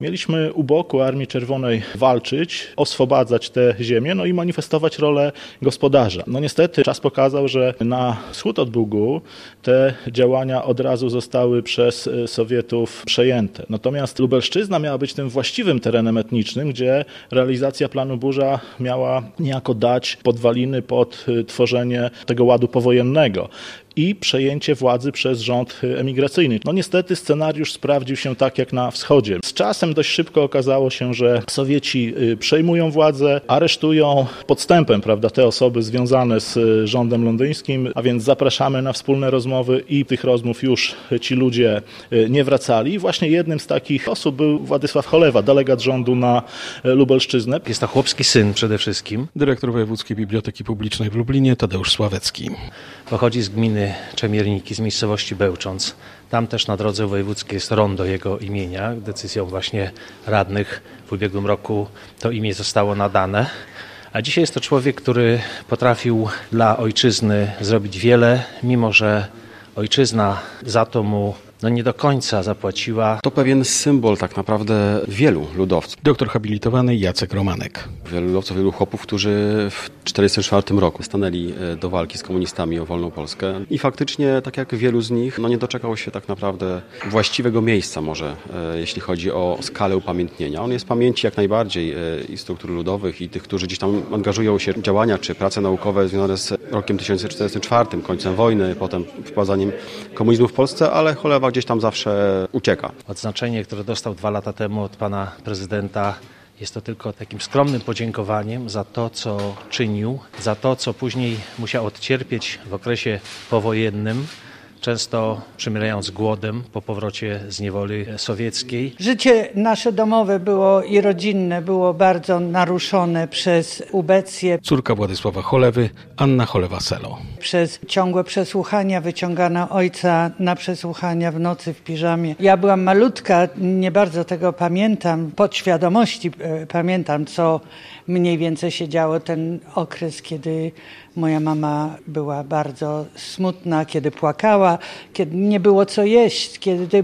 Mieliśmy u boku Armii Czerwonej walczyć, oswobadzać te ziemię, i manifestować rolę gospodarza. Niestety czas pokazał, że na wschód od Bugu te działania od razu zostały przez Sowietów przejęte. Natomiast Lubelszczyzna miała być tym właściwym terenem etnicznym, gdzie realizacja planu Burza miała niejako dać podwaliny pod tworzenie tego ładu powojennego i przejęcie władzy przez rząd emigracyjny. Niestety scenariusz sprawdził się tak jak na wschodzie. Z czasem dość szybko okazało się, że Sowieci przejmują władzę, aresztują podstępem, te osoby związane z rządem londyńskim, a więc zapraszamy na wspólne rozmowy i tych rozmów już ci ludzie nie wracali. Właśnie jednym z takich osób był Władysław Cholewa, delegat rządu na Lubelszczyznę. Jest to chłopski syn przede wszystkim. Dyrektor Wojewódzkiej Biblioteki Publicznej w Lublinie Tadeusz Sławecki. Pochodzi z gminy Czemierniki, z miejscowości Bełcząc. Tam też na drodze wojewódzkiej jest rondo jego imienia. Decyzją właśnie radnych w ubiegłym roku to imię zostało nadane. A dzisiaj jest to człowiek, który potrafił dla ojczyzny zrobić wiele, mimo że ojczyzna za to mu nie do końca zapłaciła. To pewien symbol tak naprawdę wielu ludowców. Doktor habilitowany Jacek Romanek. Wielu ludowców, wielu chłopów, którzy w 1944 roku stanęli do walki z komunistami o wolną Polskę. I faktycznie, tak jak wielu z nich, nie doczekał się tak naprawdę właściwego miejsca może, jeśli chodzi o skalę upamiętnienia. On jest w pamięci jak najbardziej i struktur ludowych, i tych, którzy gdzieś tam angażują się w działania czy prace naukowe związane z rokiem 1944, końcem wojny, potem wprowadzaniem komunizmu w Polsce, ale Cholewa gdzieś tam zawsze ucieka. Odznaczenie, które dostał 2 lata temu od pana prezydenta, jest to tylko takim skromnym podziękowaniem za to, co czynił, za to, co później musiał odcierpieć w okresie powojennym, często przymierając głodem po powrocie z niewoli sowieckiej. Życie nasze domowe było i rodzinne było bardzo naruszone przez ubecję. Córka Władysława Cholewy, Anna Cholewa-Selo. Przez ciągłe przesłuchania wyciągano ojca na przesłuchania w nocy w piżamie. Ja byłam malutka, nie bardzo tego pamiętam. Podświadomości pamiętam, co mniej więcej się działo ten okres, kiedy moja mama była bardzo smutna, kiedy płakała, kiedy nie było co jeść, kiedy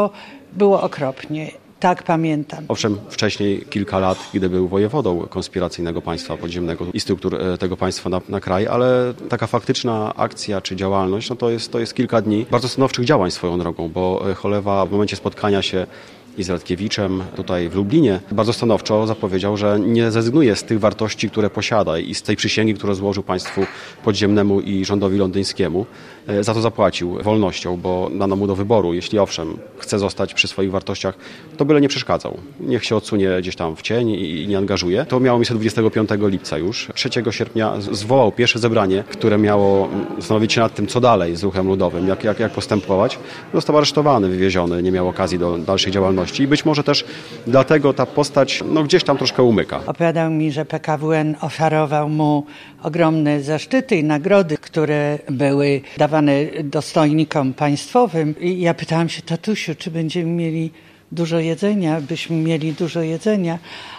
było okropnie. Tak pamiętam. Owszem, wcześniej kilka lat, kiedy był wojewodą konspiracyjnego państwa podziemnego i struktur tego państwa na kraj, ale taka faktyczna akcja czy działalność, to jest kilka dni bardzo stanowczych działań swoją drogą, bo Cholewa w momencie spotkania się i z Radkiewiczem tutaj w Lublinie bardzo stanowczo zapowiedział, że nie zrezygnuje z tych wartości, które posiada i z tej przysięgi, którą złożył państwu podziemnemu i rządowi londyńskiemu. Za to zapłacił wolnością, bo dano mu do wyboru. Jeśli owszem chce zostać przy swoich wartościach, to byle nie przeszkadzał. Niech się odsunie gdzieś tam w cień i nie angażuje. To miało miejsce 25 lipca już. 3 sierpnia zwołał pierwsze zebranie, które miało zastanowić się nad tym, co dalej z ruchem ludowym, jak postępować. Został aresztowany, wywieziony, nie miał okazji do dalszej działalności. I być może też dlatego ta postać gdzieś tam troszkę umyka. Opowiadał mi, że PKWN oferował mu ogromne zaszczyty i nagrody, które były dawane dostojnikom państwowym. I ja pytałam się, tatusiu, czy będziemy mieli dużo jedzenia, byśmy mieli dużo jedzenia.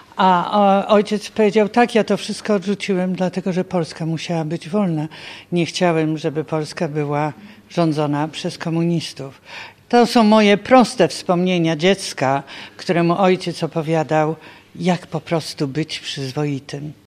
A ojciec powiedział, tak, ja to wszystko odrzuciłem, dlatego że Polska musiała być wolna. Nie chciałem, żeby Polska była rządzona przez komunistów. To są moje proste wspomnienia dziecka, któremu ojciec opowiadał, jak po prostu być przyzwoitym.